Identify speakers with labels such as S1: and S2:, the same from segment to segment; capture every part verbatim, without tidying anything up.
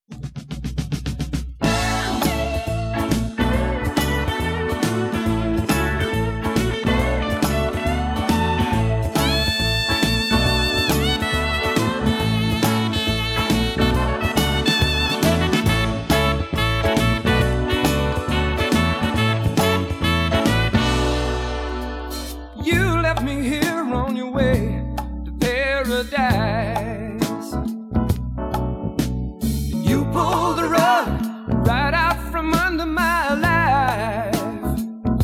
S1: You left me here on your way to paradise. You pulled the rug right out from under my life.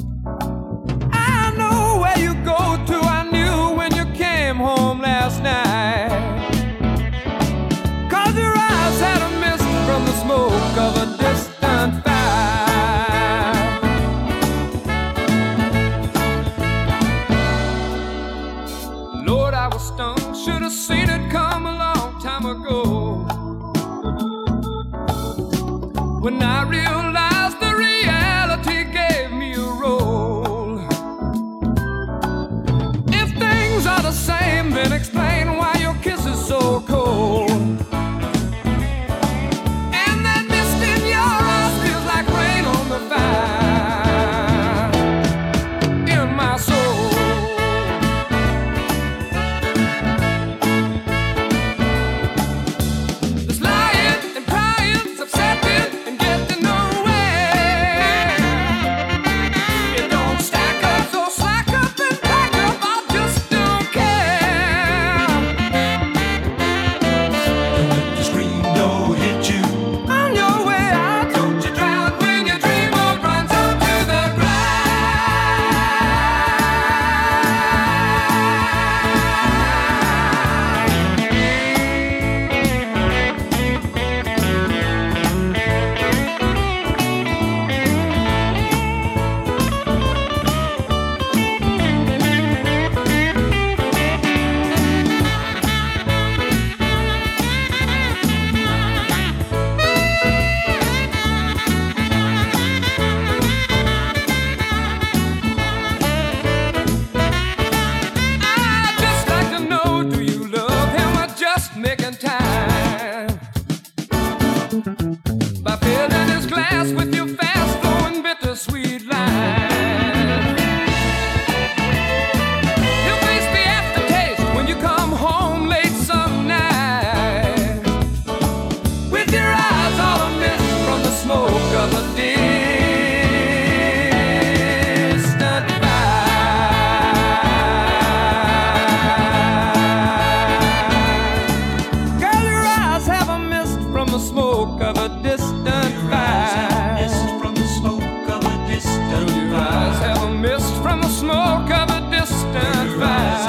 S1: I know where you go to, I knew when you came home last night. 'Cause your eyes had a mist from the smoke of a distant fire. Lord, I was stung, should have seen it come a long time ago. When I realized the reality gave me a role. If things are the same, then explain why your kiss is so cold. And that mist in your eyes feels like rain on the fire in my soul. This lying and crying, upsetting and getting nowhere. It don't stack up, so slack up and pack up. I just don't care.
S2: Don't let the screen door hit you.
S1: On your way out, don't you drown when your dream all runs up to the I'd just like to know, do you love him or just making time? By filling his glass with your fast-flowing bittersweet line. He'll face the aftertaste when you come home late some night. With your eyes all amiss from the smoke of a distant fire. Girl, your eyes have a mist from the smoke of a distant fire.
S2: Mist from the smoke of a distant
S1: Your eyes
S2: fire.
S1: have a mist from the smoke of a distant fire.